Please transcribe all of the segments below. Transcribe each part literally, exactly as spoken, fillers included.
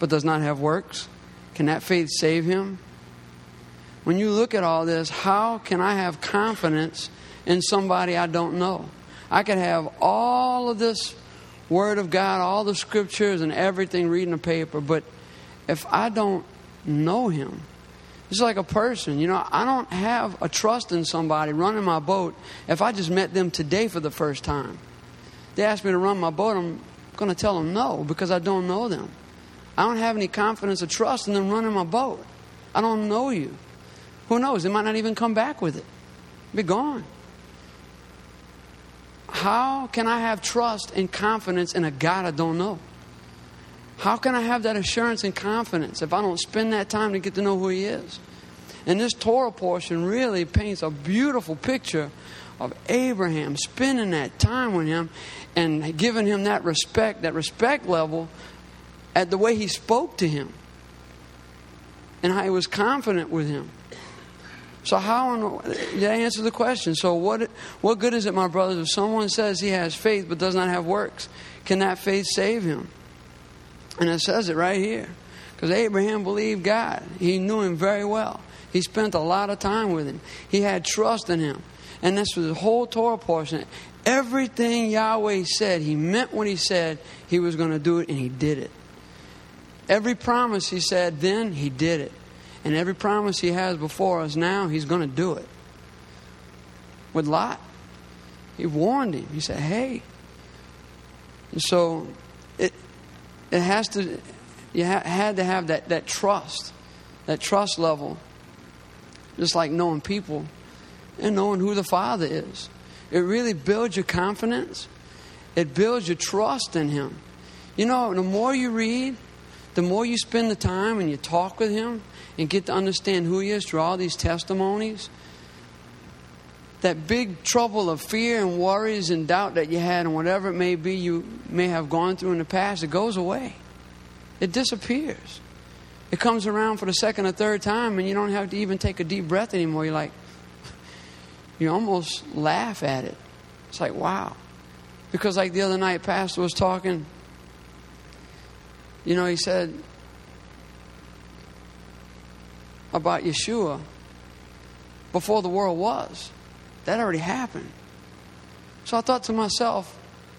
but does not have works, can that faith save him? When you look at all this, how can I have confidence in somebody I don't know? I could have all of this Word of God, all the scriptures and everything, reading the paper, but if I don't know him, it's like a person. You know, I don't have a trust in somebody running my boat if I just met them today for the first time. They ask me to run my boat, I'm going to tell them no because I don't know them. I don't have any confidence or trust in them running my boat. I don't know you. Who knows? They might not even come back with it. Be gone. How can I have trust and confidence in a God I don't know? How can I have that assurance and confidence if I don't spend that time to get to know who He is? And this Torah portion really paints a beautiful picture of Abraham spending that time with Him and giving Him that respect, that respect level at the way He spoke to him and how He was confident with him. So how, did I answer the question? So what what good is it, my brothers, if someone says he has faith but does not have works? Can that faith save him? And it says it right here. Because Abraham believed God. He knew Him very well. He spent a lot of time with Him. He had trust in Him. And this was the whole Torah portion. Everything Yahweh said, He meant what He said. He was going to do it, and He did it. Every promise He said then, He did it. And every promise He has before us now, He's going to do it. With Lot, He warned him. He said, hey. And so it it has to, you ha- had to have that, that trust, that trust level, just like knowing people and knowing who the Father is. It really builds your confidence. It builds your trust in Him. You know, the more you read, the more you spend the time and you talk with Him and get to understand who He is through all these testimonies, that big trouble of fear and worries and doubt that you had and whatever it may be you may have gone through in the past, it goes away. It disappears. It comes around for the second or third time and you don't have to even take a deep breath anymore. You're like, you almost laugh at it. It's like, wow. Because like the other night, Pastor was talking, you know, he said about Yeshua before the world was. That already happened. So I thought to myself,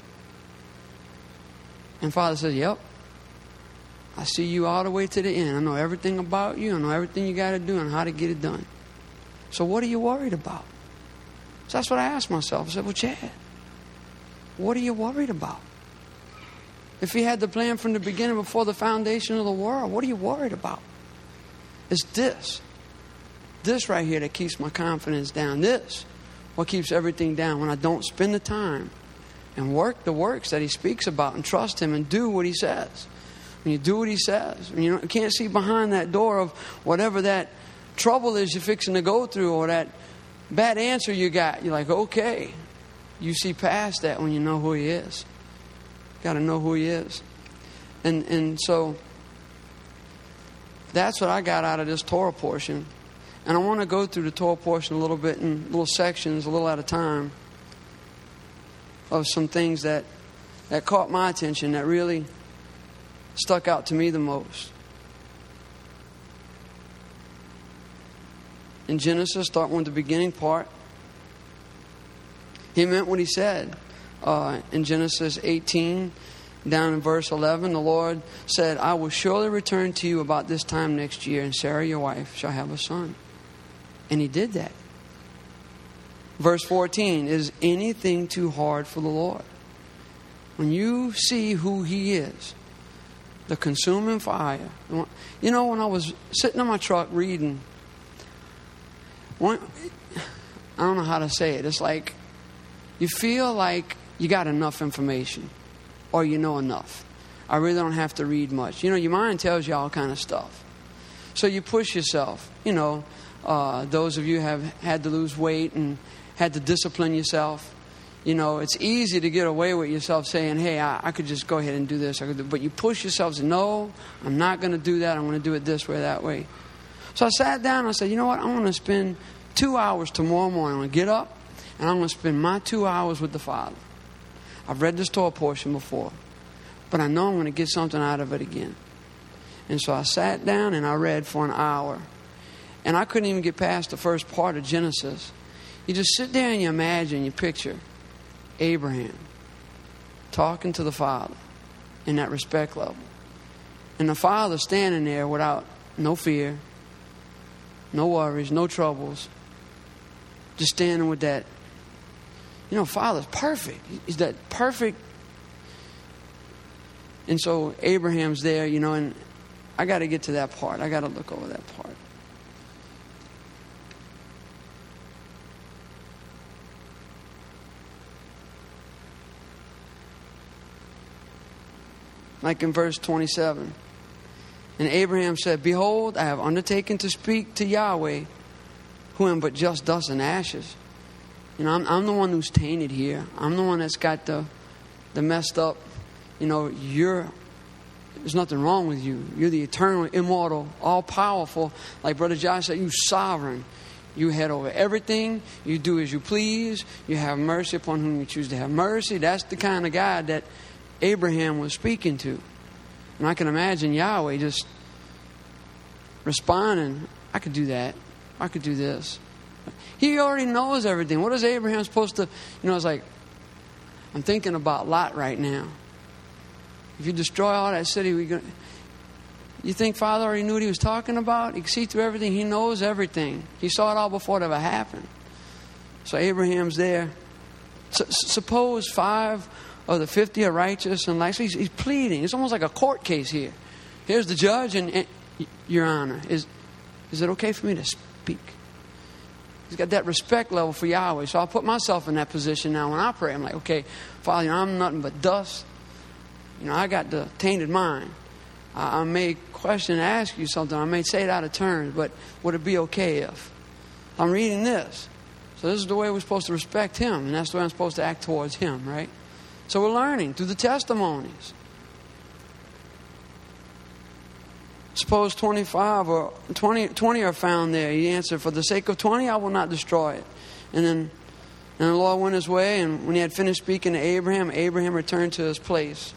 and Father said, yep, I see you all the way to the end. I know everything about you. I know everything you got to do and how to get it done. So what are you worried about? So that's what I asked myself. I said, well, Chad, what are you worried about? If He had the plan from the beginning before the foundation of the world, what are you worried about? It's this. This right here that keeps my confidence down. This, what keeps everything down when I don't spend the time and work the works that He speaks about and trust Him and do what He says. When you do what He says, when you can't see behind that door of whatever that trouble is you're fixing to go through or that bad answer you got, you're like, okay. You see past that when you know who He is. Got to know who He is. And and so that's what I got out of this Torah portion. And I want to go through the Torah portion a little bit in little sections, a little at a time, of some things that, that caught my attention, that really stuck out to me the most. In Genesis, starting with the beginning part, He meant what He said. Uh, in Genesis eighteen, down in verse eleven, the Lord said, I will surely return to you about this time next year, and Sarah, your wife, shall have a son. And He did that. Verse fourteen, is anything too hard for the Lord? When you see who He is, the consuming fire. You know, when I was sitting in my truck reading, one, I don't know how to say it. It's like you feel like you got enough information or you know enough. I really don't have to read much. You know, your mind tells you all kind of stuff. So you push yourself. You know, uh, those of you have had to lose weight and had to discipline yourself. You know, it's easy to get away with yourself saying, hey, I, I could just go ahead and do this. I could do, but you push yourself and say, no, I'm not going to do that. I'm going to do it this way, that way. So I sat down and I said, you know what? I'm going to spend two hours tomorrow morning. I'm going to get up and I'm going to spend my two hours with the Father. I've read this Torah portion before, but I know I'm going to get something out of it again. And so I sat down and I read for an hour. And I couldn't even get past the first part of Genesis. You just sit there and you imagine, you picture Abraham talking to the Father in that respect level. And the Father standing there without no fear, no worries, no troubles. Just standing with that. You know, Father's perfect. He's that perfect. And so Abraham's there, you know, and I got to get to that part. I got to look over that part. Like in verse twenty-seven. And Abraham said, Behold, I have undertaken to speak to Yahweh, who am but just dust and ashes. You know, I'm, I'm the one who's tainted here. I'm the one that's got the, the messed up. You know, you're, there's nothing wrong with you. You're the eternal, immortal, all-powerful. Like Brother Josh said, you sovereign. You head over everything. You do as you please. You have mercy upon whom you choose to have mercy. That's the kind of God that Abraham was speaking to. And I can imagine Yahweh just responding, I could do that. I could do this. He already knows everything. What is Abraham supposed to... You know, it's like, I'm thinking about Lot right now. If you destroy all that city, we gonna, you think Father already knew what he was talking about? He can see through everything. He knows everything. He saw it all before it ever happened. So Abraham's there. S- suppose five of the fifty are righteous and like so he's, he's pleading. It's almost like a court case here. Here's the judge and, and Your Honor, is is it okay for me to speak? He's got that respect level for Yahweh. So I'll put myself in that position now when I pray. I'm like, okay, Father, you know, I'm nothing but dust. You know, I got the tainted mind. I, I may question and ask you something. I may say it out of turn, but would it be okay if I'm reading this? So this is the way we're supposed to respect Him, and that's the way I'm supposed to act towards Him, right? So we're learning through the testimonies. Suppose twenty-five or twenty, twenty are found there. He answered, for the sake of twenty, I will not destroy it. And then and the Lord went His way, and when He had finished speaking to Abraham, Abraham returned to his place.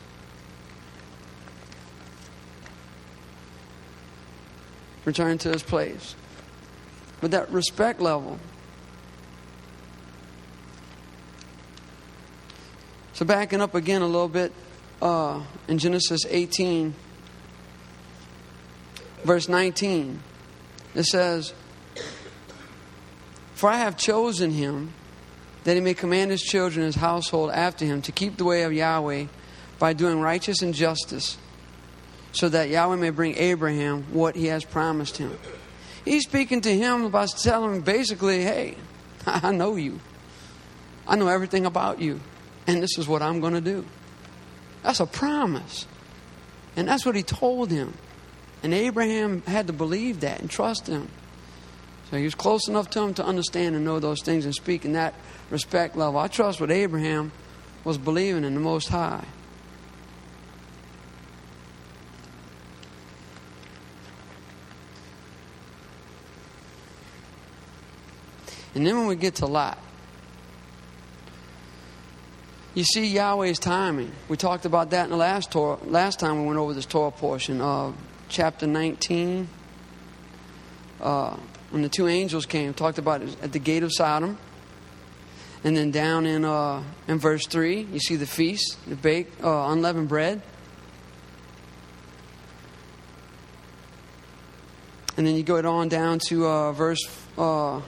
Returned to his place. With that respect level. So backing up again a little bit, uh, in Genesis eighteen, verse nineteen, it says, for I have chosen him, that he may command his children, his household after him, to keep the way of Yahweh by doing righteous and justice, so that Yahweh may bring Abraham what he has promised him. He's speaking to him about telling him basically, hey, I know you. I know everything about you. And this is what I'm going to do. That's a promise. And that's what he told him. And Abraham had to believe that and trust him. So he was close enough to him to understand and know those things and speak in that respect level. I trust what Abraham was believing in the Most High. And then when we get to Lot, you see Yahweh's timing. We talked about that in the last Torah, last time we went over this Torah portion of chapter nineteen. Uh, when the two angels came, talked about it at the gate of Sodom. And then down in uh, in verse three, you see the feast, the baked uh, unleavened bread. And then you go on down to uh, verse uh,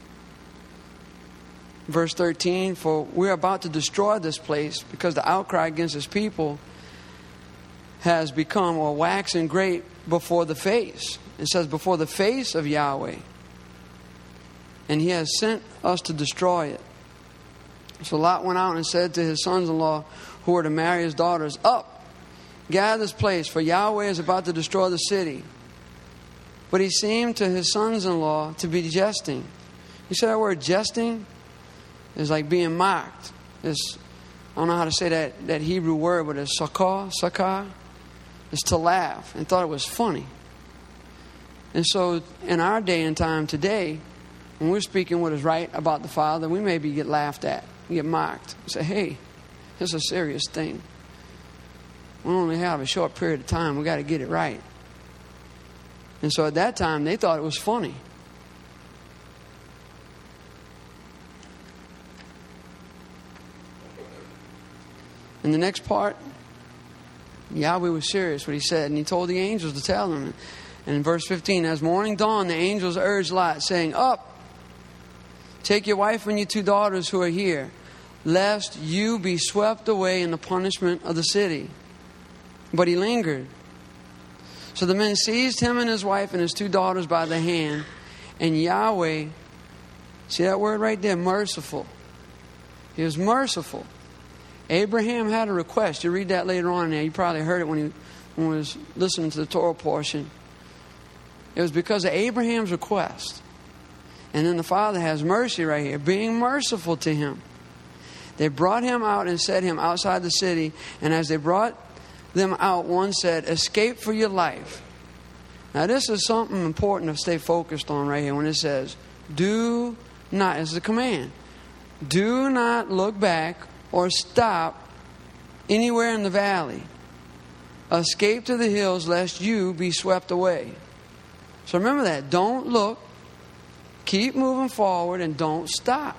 verse thirteen. For we're about to destroy this place because the outcry against His people has become or waxing great before the face. It says before the face of Yahweh. And He has sent us to destroy it. So Lot went out and said to his sons-in-law who were to marry his daughters, up, gather this place, for Yahweh is about to destroy the city. But he seemed to his sons-in-law to be jesting. You see that word jesting? It's like being mocked. It's, I don't know how to say that, that Hebrew word, but it's sakar, sakar. It's to laugh, and thought it was funny. And so in our day and time today, when we're speaking what is right about the Father, we maybe get laughed at, get mocked. We say, hey, this is a serious thing. We only have a short period of time. We got to get it right. And so at that time, they thought it was funny. In the next part, Yahweh was serious what he said, and he told the angels to tell them. And in verse fifteen, as morning dawned, the angels urged Lot, saying, Up, take your wife and your two daughters who are here, lest you be swept away in the punishment of the city. But he lingered. So the men seized him and his wife and his two daughters by the hand, and Yahweh, see that word right there, merciful. He was merciful. Abraham had a request. You read that later on in there. You probably heard it when he, when he was listening to the Torah portion. It was because of Abraham's request. And then the Father has mercy right here, being merciful to him. They brought him out and set him outside the city. And as they brought them out, one said, Escape for your life. Now this is something important to stay focused on right here when it says, do not, it's a command, do not look back or stop anywhere in the valley. Escape to the hills lest you be swept away. So remember that. Don't look. Keep moving forward and don't stop.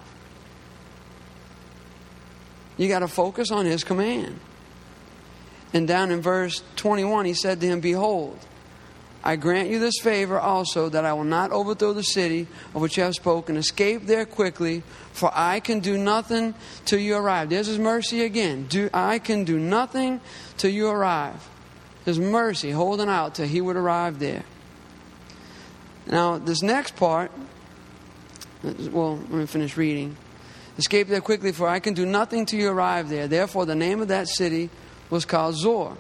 You got to focus on his command. And down in verse twenty-one, he said to him, Behold, I grant you this favor also, that I will not overthrow the city of which you have spoken. Escape there quickly, for I can do nothing till you arrive. There's his mercy again. Do, I can do nothing till you arrive. His mercy holding out till he would arrive there. Now, this next part, well, let me finish reading. Escape there quickly, for I can do nothing till you arrive there. Therefore, the name of that city was called Zor.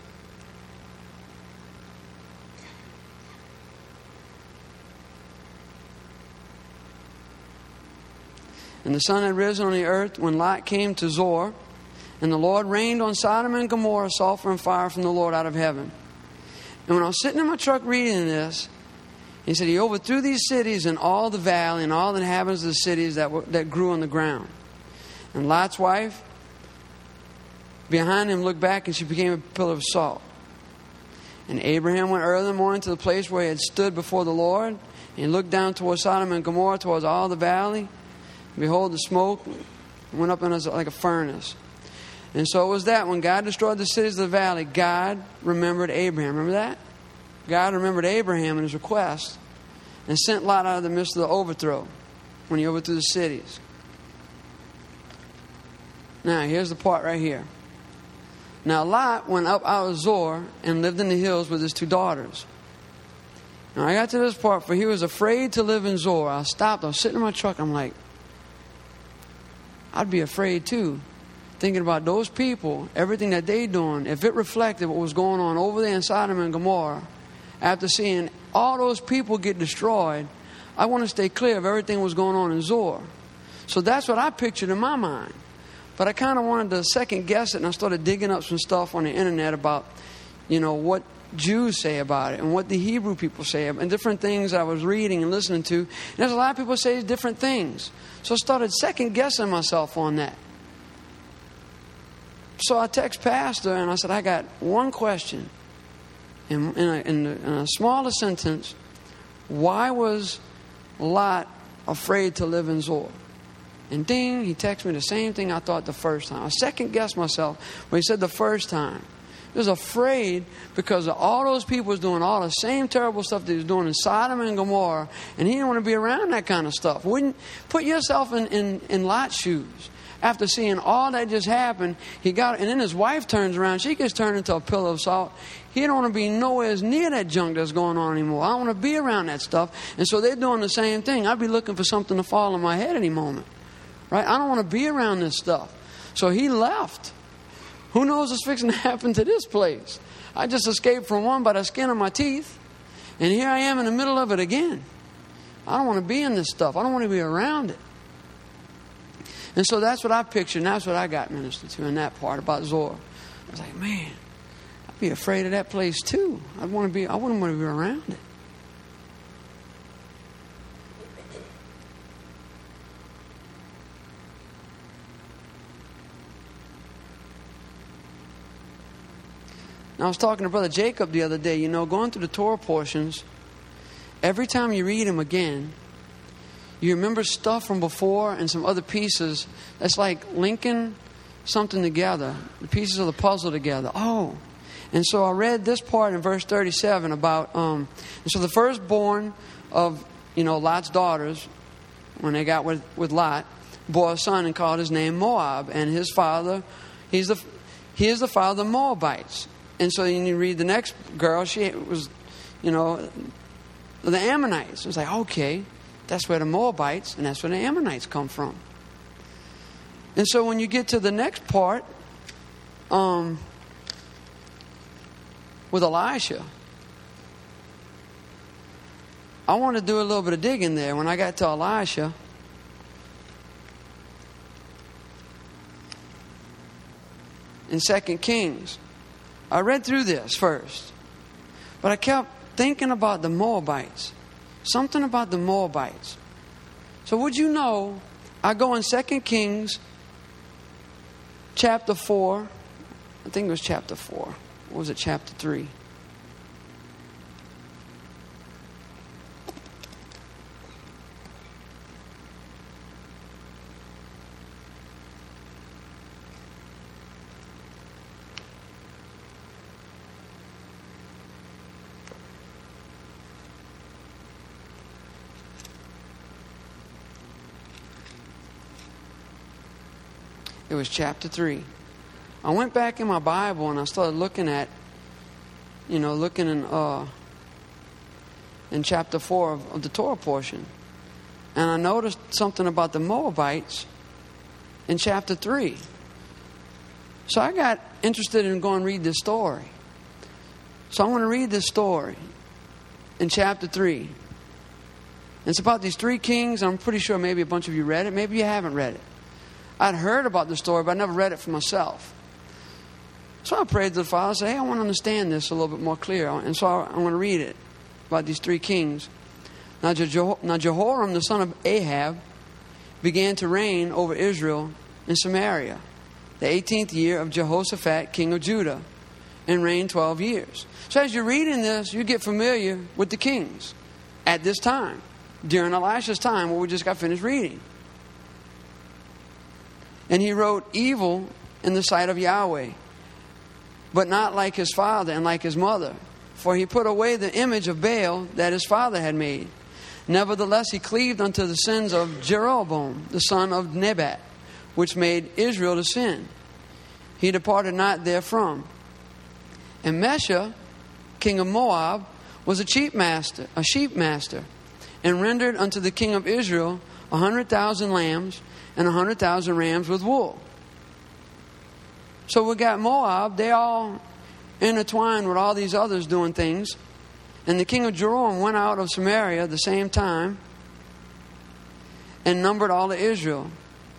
And the sun had risen on the earth when Lot came to Zor. And the Lord rained on Sodom and Gomorrah sulfur and fire from the Lord out of heaven. And when I was sitting in my truck reading this, he said he overthrew these cities and all the valley and all the inhabitants of the cities that were, that grew on the ground. And Lot's wife behind him looked back, and she became a pillar of salt. And Abraham went early in the morning to the place where he had stood before the Lord. And he looked down towards Sodom and Gomorrah, towards all the valley. And behold, the smoke went up in us like a furnace. And so it was that when God destroyed the cities of the valley, God remembered Abraham. Remember that? God remembered Abraham and his request and sent Lot out of the midst of the overthrow when he overthrew the cities. Now, here's the part right here. Now, Lot went up out of Zor and lived in the hills with his two daughters. Now, I got to this part, for he was afraid to live in Zor. I stopped. I was sitting in my truck. I'm like, I'd be afraid too. Thinking about those people, everything that they doing, if it reflected what was going on over there in Sodom and Gomorrah, after seeing all those people get destroyed, I want to stay clear of everything that was going on in Zor. So that's what I pictured in my mind. But I kind of wanted to second guess it, and I started digging up some stuff on the internet about, you know, what Jews say about it and what the Hebrew people say, and different things I was reading and listening to. And there's a lot of people say different things. So I started second guessing myself on that. So I text Pastor and I said, I got one question. In, in, a, in, a, in a smaller sentence, why was Lot afraid to live in Zor? And ding, he texted me the same thing I thought the first time. I second guessed myself when he said the first time. He was afraid because of all those people was doing all the same terrible stuff that he was doing in Sodom and Gomorrah, and he didn't want to be around that kind of stuff. Wouldn't put yourself in, in, in Lot's shoes. After seeing all that just happened, he got, and then his wife turns around. She gets turned into a pillar of salt. He don't want to be nowhere near that junk that's going on anymore. I don't want to be around that stuff. And so they're doing the same thing. I'd be looking for something to fall on my head any moment. Right? I don't want to be around this stuff. So he left. Who knows what's fixing to happen to this place? I just escaped from one by the skin of my teeth. And here I am in the middle of it again. I don't want to be in this stuff. I don't want to be around it. And so that's what I pictured, and that's what I got ministered to in that part about Zor. I was like, man, I'd be afraid of that place too. I'd want to be, I wouldn't want to be around it. Now, I was talking to Brother Jacob the other day, you know, going through the Torah portions, every time you read them again, you remember stuff from before and some other pieces. That's like linking something together, the pieces of the puzzle together. Oh, and so I read this part in verse thirty-seven about, um, and so the firstborn of, you know, Lot's daughters, when they got with, with Lot, bore a son and called his name Moab. And his father, he's the, he is the father of the Moabites. And so you read the next girl, she was, you know, the Ammonites. It's like, okay, that's where the Moabites and that's where the Ammonites come from. And so when you get to the next part, um, with Elisha, I want to do a little bit of digging there. When I got to Elisha, in Second Kings, I read through this first, but I kept thinking about the Moabites. Something about the Moabites. So would you know, I go in Second Kings chapter four. I think it was chapter four. Or was it chapter three? It was chapter three. I went back in my Bible and I started looking at, you know, looking in uh, in chapter four of, of the Torah portion. And I noticed something about the Moabites in chapter three. So I got interested in going and read this story. So I'm going to read this story in chapter three. It's about these three kings. I'm pretty sure maybe a bunch of you read it. Maybe you haven't read it. I'd heard about the story, but I never read it for myself. So I prayed to the Father, say, hey, I want to understand this a little bit more clear. And so I, I'm going to read it about these three kings. Now, Jeho- now Jehoram, the son of Ahab, began to reign over Israel in Samaria, the eighteenth year of Jehoshaphat, king of Judah, and reigned twelve years. So as you're reading this, you get familiar with the kings at this time, during Elisha's time, where we just got finished reading. And he wrote evil in the sight of Yahweh, but not like his father and like his mother. For he put away the image of Baal that his father had made. Nevertheless, he cleaved unto the sins of Jeroboam, the son of Nebat, which made Israel to sin. He departed not therefrom. And Mesha, king of Moab, was a sheep master, a sheep master, and rendered unto the king of Israel a hundred thousand lambs and a hundred thousand rams with wool. So we got Moab, they all intertwined with all these others doing things. And the king of Jeroboam went out of Samaria at the same time and numbered all of Israel.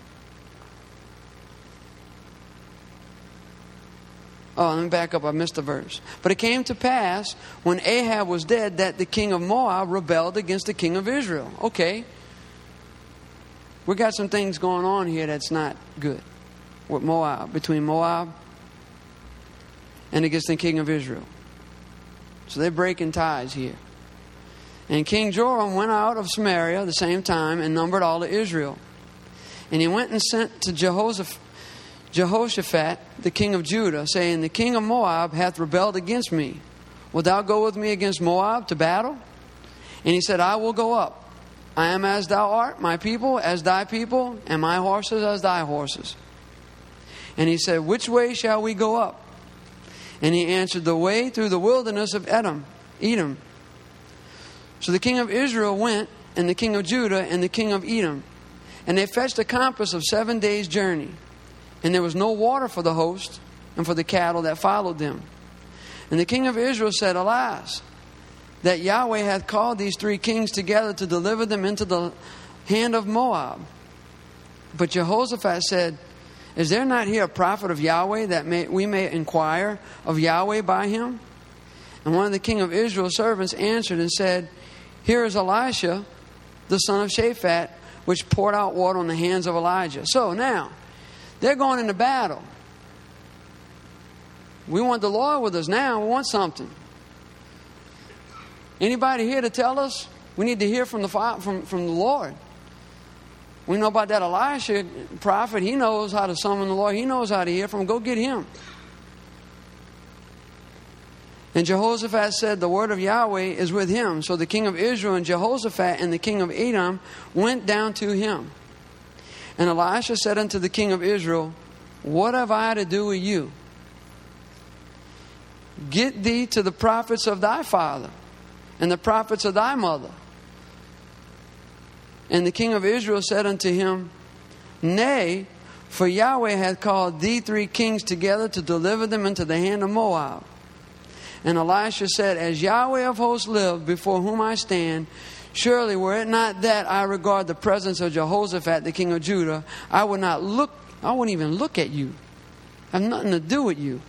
Oh, let me back up. I missed a verse. But it came to pass when Ahab was dead that the king of Moab rebelled against the king of Israel. Okay. We got some things going on here that's not good with Moab, between Moab and against the king of Israel. So they're breaking ties here. And King Joram went out of Samaria at the same time and numbered all of Israel. And he went and sent to Jehoshaphat, Jehoshaphat, the king of Judah, saying, the king of Moab hath rebelled against me. Wilt thou go with me against Moab to battle? And he said, I will go up. I am as thou art, my people as thy people, and my horses as thy horses. And he said, which way shall we go up? And he answered, the way through the wilderness of Edom, Edom. So the king of Israel went, and the king of Judah, and the king of Edom. And they fetched a compass of seven days' journey. And there was no water for the host, and for the cattle that followed them. And the king of Israel said, alas, that Yahweh hath called these three kings together to deliver them into the hand of Moab. But Jehoshaphat said, is there not here a prophet of Yahweh that may, we may inquire of Yahweh by him? And one of the king of Israel's servants answered and said, here is Elisha, the son of Shaphat, which poured out water on the hands of Elijah. So now, they're going into battle. We want the Lord with us now. We want something. Anybody here to tell us We need to hear from the from, from the Lord. We know about that Elisha prophet. He knows how to summon the Lord. He knows how to hear from him. Go get him. And Jehoshaphat said, the word of Yahweh is with him. So the king of Israel and Jehoshaphat and the king of Edom went down to him. And Elisha said unto the king of Israel, what have I to do with you? Get thee to the prophets of thy father and the prophets of thy mother. And the king of Israel said unto him, nay, for Yahweh hath called thee three kings together to deliver them into the hand of Moab. And Elisha said, as Yahweh of hosts lived, before whom I stand, surely were it not that I regard the presence of Jehoshaphat, the king of Judah, I would not look, I wouldn't even look at you. I have nothing to do with you.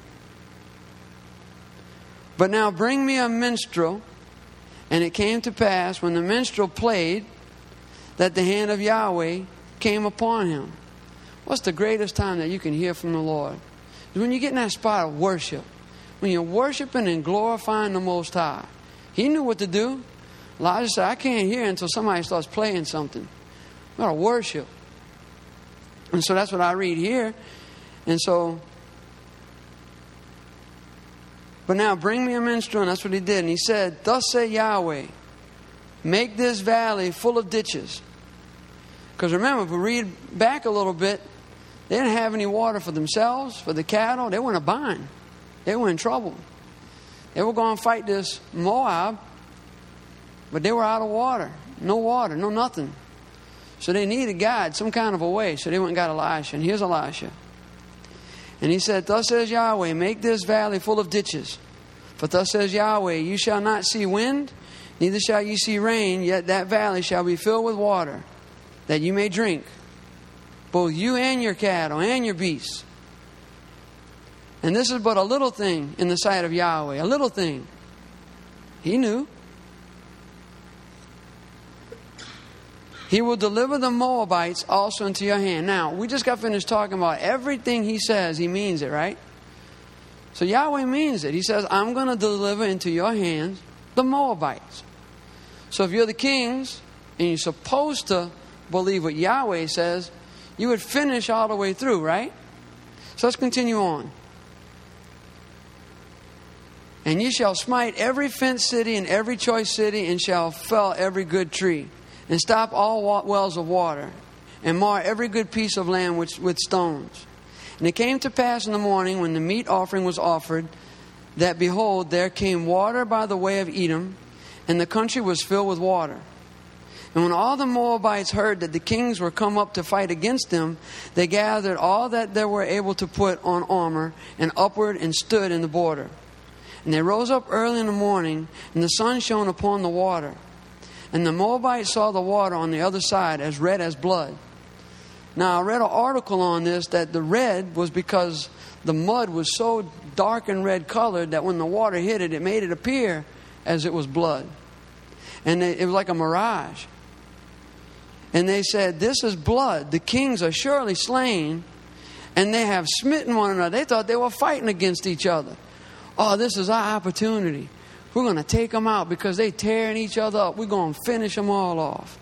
But now bring me a minstrel. And it came to pass, when the minstrel played, that the hand of Yahweh came upon him. What's the greatest time that you can hear from the Lord? Is when you get in that spot of worship. When you're worshiping and glorifying the Most High. He knew what to do. Elijah said, I can't hear until somebody starts playing something. We've got to worship. And so that's what I read here. And so, but now bring me a minstrel. And that's what he did. And he said, thus said Yahweh, make this valley full of ditches. Because remember, if we read back a little bit, they didn't have any water for themselves, for the cattle. They were in a bind. They were in trouble. They were going to fight this Moab, but they were out of water. No water, no nothing. So they needed God, some kind of a way. So they went and got Elisha. And here's Elisha. And he said, thus says Yahweh, make this valley full of ditches. For thus says Yahweh, you shall not see wind, neither shall you see rain, yet that valley shall be filled with water, that you may drink, both you and your cattle and your beasts. And this is but a little thing in the sight of Yahweh. A little thing. He knew. He will deliver the Moabites also into your hand. Now, we just got finished talking about everything he says. He means it, right? So Yahweh means it. He says, I'm going to deliver into your hands the Moabites. So if you're the kings and you're supposed to believe what Yahweh says, you would finish all the way through, right? So let's continue on. And ye shall smite every fenced city and every choice city, and shall fell every good tree, and stop all wells of water, and mar every good piece of land with, with stones. And it came to pass in the morning, when the meat offering was offered, that behold, there came water by the way of Edom, and the country was filled with water. And when all the Moabites heard that the kings were come up to fight against them, they gathered all that they were able to put on armor, and upward and stood in the border. And they rose up early in the morning, and the sun shone upon the water. And the Moabites saw the water on the other side as red as blood. Now, I read an article on this that the red was because the mud was so dark and red colored that when the water hit it, it made it appear as it was blood. And it was like a mirage. And they said, this is blood. The kings are surely slain, and they have smitten one another. They thought they were fighting against each other. Oh, this is our opportunity. We're going to take them out because they're tearing each other up. We're going to finish them all off.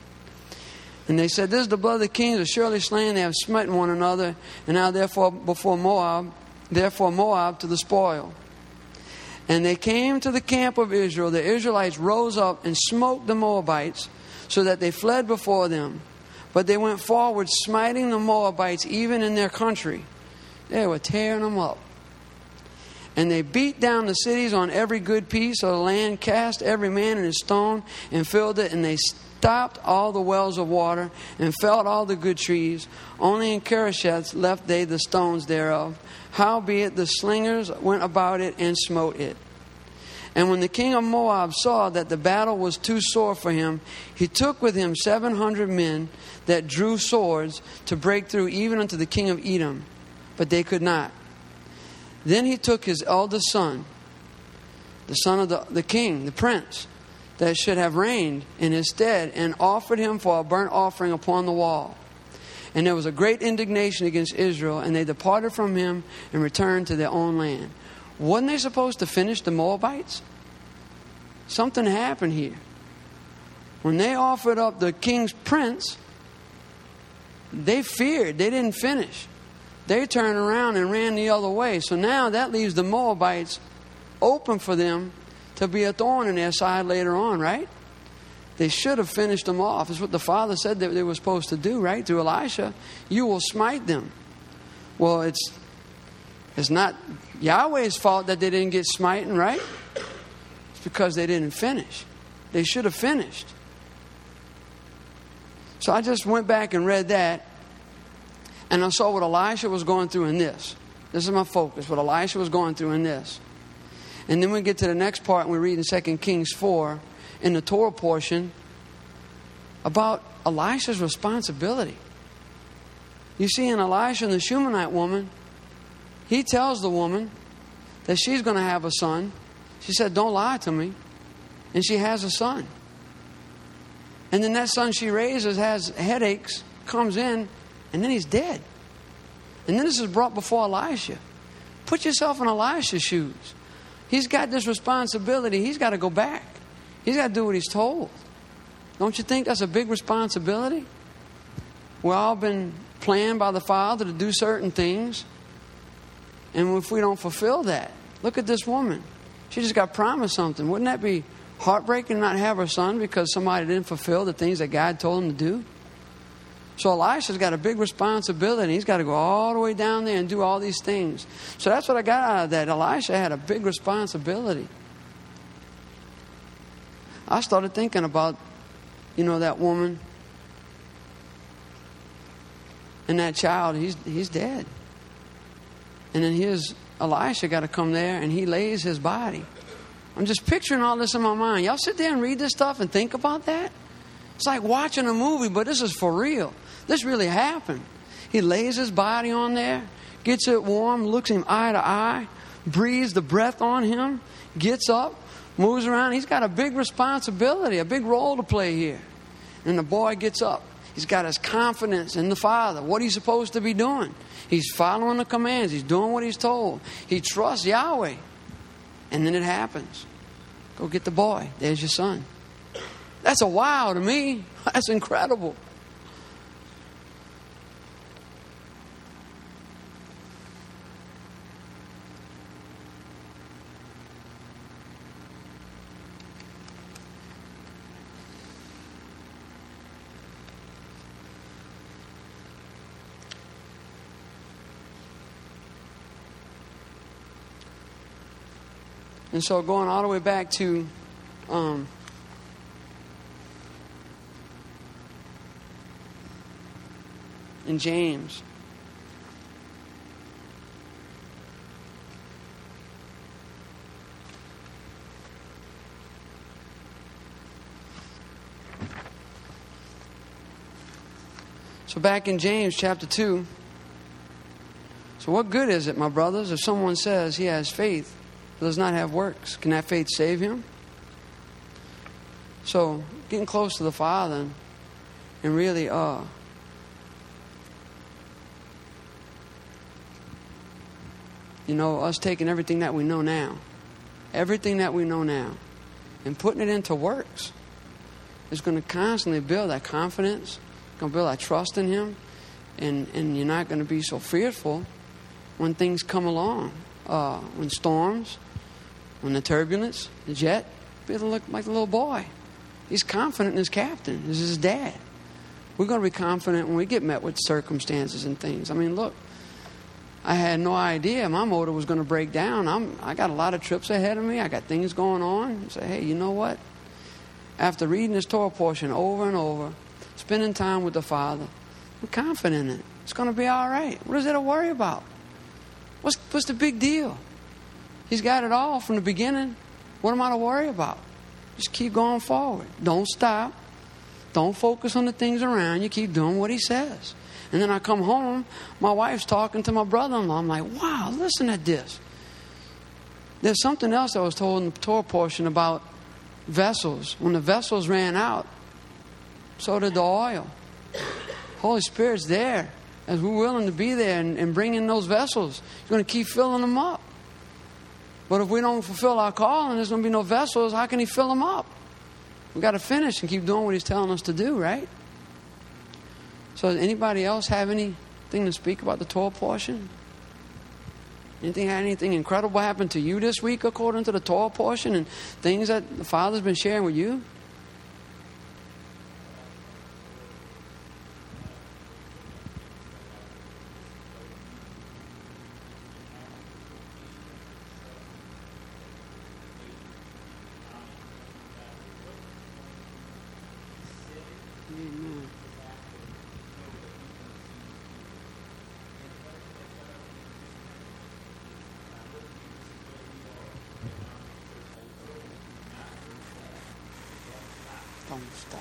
And they said, this is the blood of the kings are surely slain. They have smitten one another. And now therefore before Moab, therefore Moab to the spoil. And they came to the camp of Israel. The Israelites rose up and smote the Moabites, so that they fled before them. But they went forward, smiting the Moabites even in their country. They were tearing them up. And they beat down the cities on every good piece of the land, cast every man in his stone, and filled it. And they stopped all the wells of water, and felled all the good trees. Only in Keresheth left they the stones thereof. Howbeit the slingers went about it and smote it. And when the king of Moab saw that the battle was too sore for him, he took with him seven hundred men that drew swords to break through even unto the king of Edom. But they could not. Then he took his eldest son, the son of the, the king, the prince, that should have reigned in his stead, and offered him for a burnt offering upon the wall. And there was a great indignation against Israel, and they departed from him and returned to their own land. Wasn't they supposed to finish the Moabites? Something happened here. When they offered up the king's prince, they feared. They didn't finish. They turned around and ran the other way. So now that leaves the Moabites open for them to be a thorn in their side later on, right? They should have finished them off. It's what the Father said that they were supposed to do, right? Through Elisha, you will smite them. Well, it's it's not Yahweh's fault that they didn't get smitten, right? It's because they didn't finish. They should have finished. So I just went back and read that, and I saw what Elisha was going through in this. This is my focus, what Elisha was going through in this. And then we get to the next part, and we read in Second Kings four, in the Torah portion, about Elisha's responsibility. You see, in Elisha and the Shunammite woman, he tells the woman that she's going to have a son. She said, don't lie to me. And she has a son. And then that son she raises has headaches, comes in, and then he's dead. And then this is brought before Elisha. Put yourself in Elisha's shoes. He's got this responsibility. He's got to go back. He's got to do what he's told. Don't you think that's a big responsibility? We've all been planned by the Father to do certain things. And if we don't fulfill that, look at this woman. She just got promised something. Wouldn't that be heartbreaking to not have her son because somebody didn't fulfill the things that God told him to do? So Elisha's got a big responsibility. He's got to go all the way down there and do all these things. So that's what I got out of that. Elisha had a big responsibility. I started thinking about, you know, that woman and that child. He's he's dead. And then here's Elisha got to come there and he lays his body. I'm just picturing all this in my mind. Y'all sit there and read this stuff and think about that? It's like watching a movie, but this is for real. This really happened. He lays his body on there, gets it warm, looks him eye to eye, breathes the breath on him, gets up, moves around. He's got a big responsibility, a big role to play here. And the boy gets up. He's got his confidence in the Father. What he's supposed to be doing. He's following the commands. He's doing what he's told. He trusts Yahweh. And then it happens. Go get the boy. There's your son. That's a wow to me. That's incredible. And so going all the way back to um, in James. So back in James chapter two. So what good is it, my brothers, if someone says he has faith but does not have works? Can that faith save him? So getting close to the Father and really uh you know, us taking everything that we know now, everything that we know now, and putting it into works is going to constantly build that confidence, going to build that trust in Him, and, and you're not going to be so fearful when things come along, uh, when storms, when the turbulence, the jet, be able to look like a little boy. He's confident in his captain. This is his dad. We're going to be confident when we get met with circumstances and things. I mean, look, I had no idea my motor was going to break down. I'm, I got a lot of trips ahead of me. I got things going on. I say, hey, you know what? After reading this Torah portion over and over, spending time with the Father, I'm confident in it. It's going to be all right. What is there to worry about? What's, what's the big deal? He's got it all from the beginning. What am I to worry about? Just keep going forward. Don't stop. Don't focus on the things around you. Keep doing what He says. And then I come home, my wife's talking to my brother-in-law. I'm like, wow, listen at this. There's something else I was told in the Torah portion about vessels. When the vessels ran out, so did the oil. Holy Spirit's there. As we're willing to be there and, and bring in those vessels, He's going to keep filling them up. But if we don't fulfill our calling, there's going to be no vessels. How can He fill them up? we got to finish and keep doing what He's telling us to do, right? So does anybody else have anything to speak about the Torah portion? Anything, anything incredible happened to you this week according to the Torah portion and things that the Father's been sharing with you? Amen. Don't stop.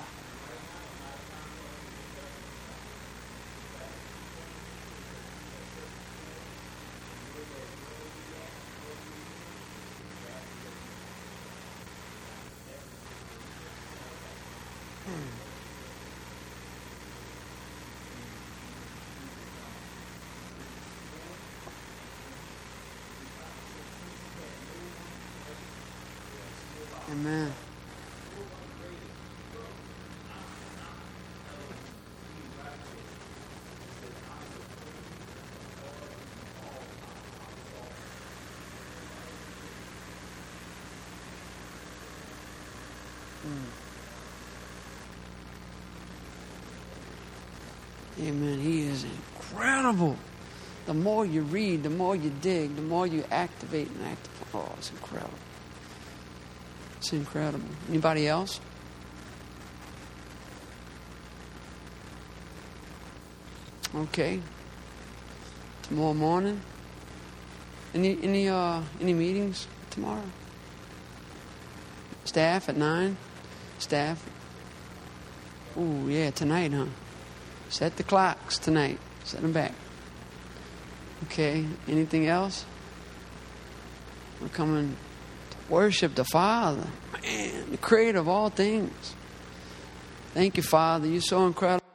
Amen. Amen. He is incredible. The more you read, the more you dig, the more you activate and activate. Oh, it's incredible. It's incredible. Anybody else? Okay. Tomorrow morning. Any any uh any meetings tomorrow? Staff at nine? Staff. Ooh, yeah, tonight, huh? Set the clocks tonight. Set them back. Okay. Anything else? We're coming to worship the Father. Man, the creator of all things. Thank you, Father. You're so incredible.